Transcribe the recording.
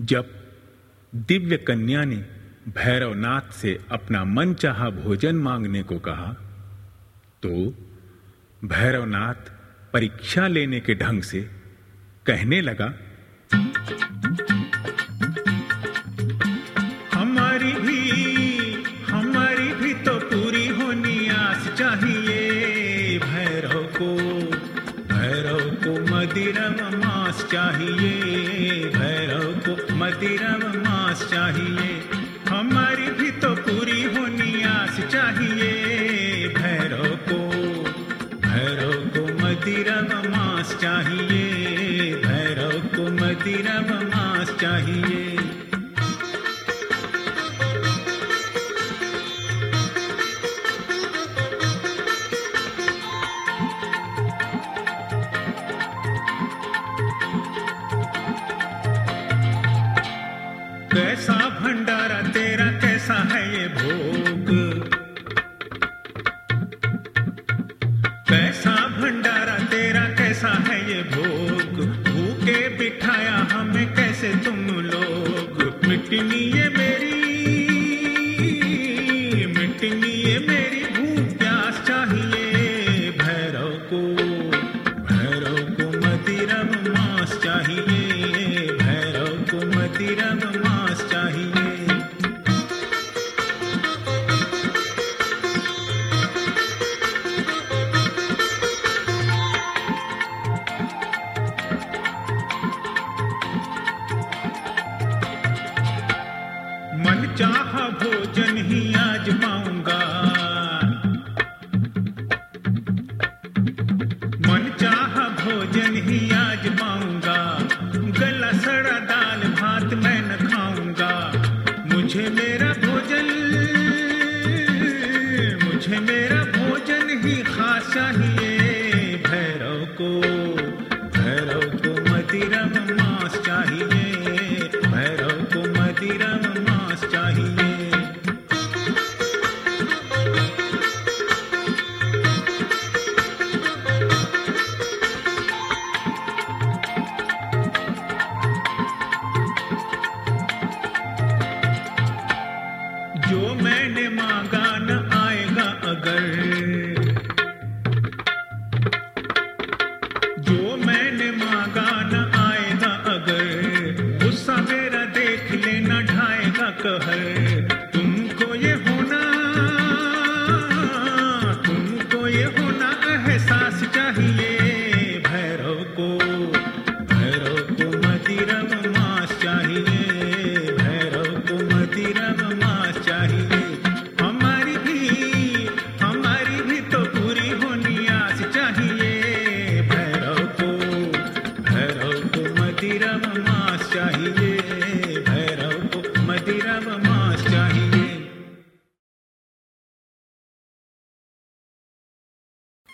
जब दिव्य कन्या ने भैरवनाथ से अपना मनचाहा भोजन मांगने को कहा तो भैरवनाथ परीक्षा लेने के ढंग से कहने लगा, हमारी भी तो पूरी होनी आस चाहिए। भैरव को मदिरम मांस चाहिए। भैरव को मदिरम मांस चाहिए। हमारी भी तो पूरी होनी आस चाहिए। भैरव को मदिरम मांस चाहिए। भैरव को मदिरम मांस चाहिए। कैसा भंडारा तेरा, कैसा है ये भोग। कैसा भंडारा तेरा, कैसा है ये भोग। भूखे बिठाया हमें कैसे तुम लोग। मिटनी ये मेरी भूख प्यास चाहिए। भैरव को मदिरम मांस चाहिए। भैरव को मदिरम मांस चाहिए। मनचाहा भोजन ही आज पाऊंगा। मनचाहा भोजन ही आज पाऊंगा। गला सड़ा दाल भात मैं न खाऊंगा। मुझे मेरा भोजन ही खास चाहिए। भैरव को मदिरम मांस चाहिए। भैरव को मदिरम मांस चाहिए। जो मैंने मांगा न आएगा अगर। जो मैंने मांगा न आएगा अगर। गुस्सा मेरा देख लेना ढाएगा कहर। तुमको ये होना एहसास चाहिए। भैरव को मदिरम मांस चाहिए। भैरव को मदिरम मांस चाहिए। हमारी भी तो पूरी होनी आस चाहिए। भैरव को मदिरम मांस चाहिए। भैरव को मदिरम मांस चाहिए।